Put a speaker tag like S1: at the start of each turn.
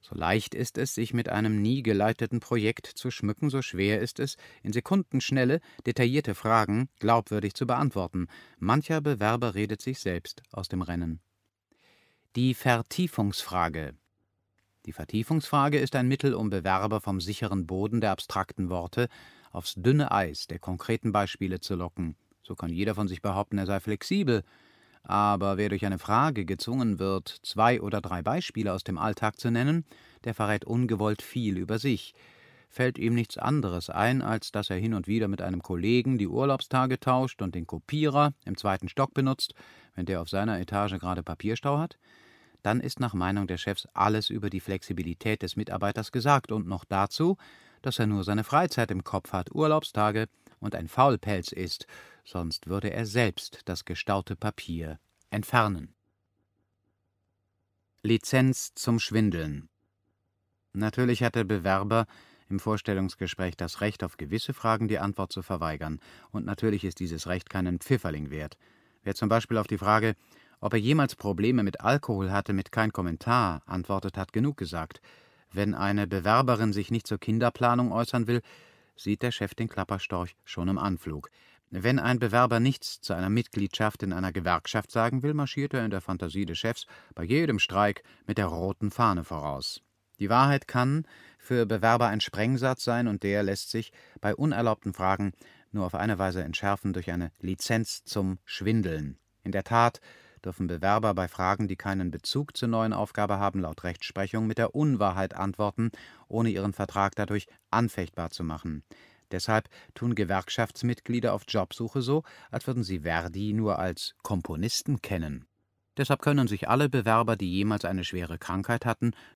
S1: So leicht ist es, sich mit einem nie geleiteten Projekt zu schmücken, so schwer ist es, in Sekundenschnelle detaillierte Fragen glaubwürdig zu beantworten. Mancher Bewerber redet sich selbst aus dem Rennen. Die Vertiefungsfrage. Die Vertiefungsfrage ist ein Mittel, um Bewerber vom sicheren Boden der abstrakten Worte aufs dünne Eis der konkreten Beispiele zu locken. So kann jeder von sich behaupten, er sei flexibel. Aber wer durch eine Frage gezwungen wird, 2 oder 3 Beispiele aus dem Alltag zu nennen, der verrät ungewollt viel über sich. Fällt ihm nichts anderes ein, als dass er hin und wieder mit einem Kollegen die Urlaubstage tauscht und den Kopierer im 2. Stock benutzt, wenn der auf seiner Etage gerade Papierstau hat? Dann ist nach Meinung der Chefs alles über die Flexibilität des Mitarbeiters gesagt und noch dazu, dass er nur seine Freizeit im Kopf hat, Urlaubstage und ein Faulpelz ist, sonst würde er selbst das gestaute Papier entfernen. Lizenz zum Schwindeln. Natürlich hat der Bewerber im Vorstellungsgespräch das Recht, auf gewisse Fragen die Antwort zu verweigern, und natürlich ist dieses Recht keinen Pfifferling wert. Wer zum Beispiel auf die Frage, ob er jemals Probleme mit Alkohol hatte, mit kein Kommentar antwortet, hat genug gesagt. Wenn eine Bewerberin sich nicht zur Kinderplanung äußern will, sieht der Chef den Klapperstorch schon im Anflug. Wenn ein Bewerber nichts zu einer Mitgliedschaft in einer Gewerkschaft sagen will, marschiert er in der Fantasie des Chefs bei jedem Streik mit der roten Fahne voraus. Die Wahrheit kann für Bewerber ein Sprengsatz sein, und der lässt sich bei unerlaubten Fragen nur auf eine Weise entschärfen: durch eine Lizenz zum Schwindeln. In der Tat dürfen Bewerber bei Fragen, die keinen Bezug zur neuen Aufgabe haben, laut Rechtsprechung mit der Unwahrheit antworten, ohne ihren Vertrag dadurch anfechtbar zu machen. Deshalb tun Gewerkschaftsmitglieder auf Jobsuche so, als würden sie Verdi nur als Komponisten kennen. Deshalb können sich alle Bewerber, die jemals eine schwere Krankheit hatten,